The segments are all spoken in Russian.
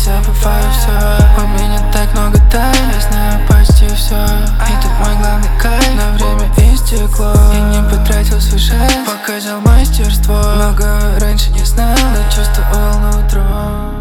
забываю все. У меня так много тайн, я знаю почти все. И тут мой главный кайф, но время истекло. Я не потратил свой шанс, показал мастерство. Много раньше не знал, но чувствовал нутро.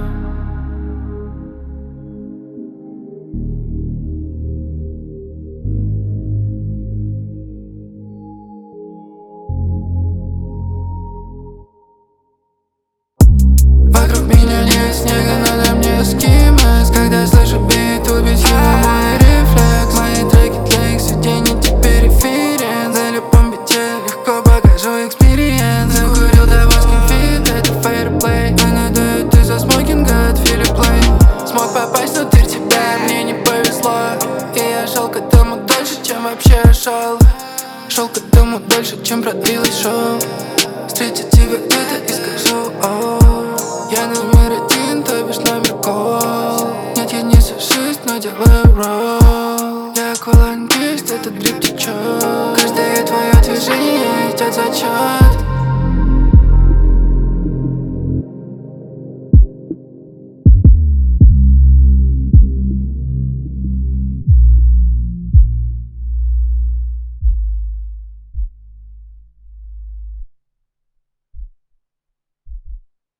Вокруг меня нет снега, надо мне скимас. Когда слышу бит, убить его мой рефлекс. Мои треки для их сидений теперь эфирен. За любом бите легко покажу экспириенс. Закурил того скинфит, это фейерплей. Мне дают из-за смокинга от Philip Plain. Смог попасть внутрь тебя, мне не повезло. И я шел к этому дольше, чем вообще шел. Шел к этому дольше, чем продлилось шоу. Встретить тебя где-то и скажу: оу. Я номер один, то бишь номер кол. Нет, я не сушусь, но делаю ролл. Я аквалангист, этот дрип течет.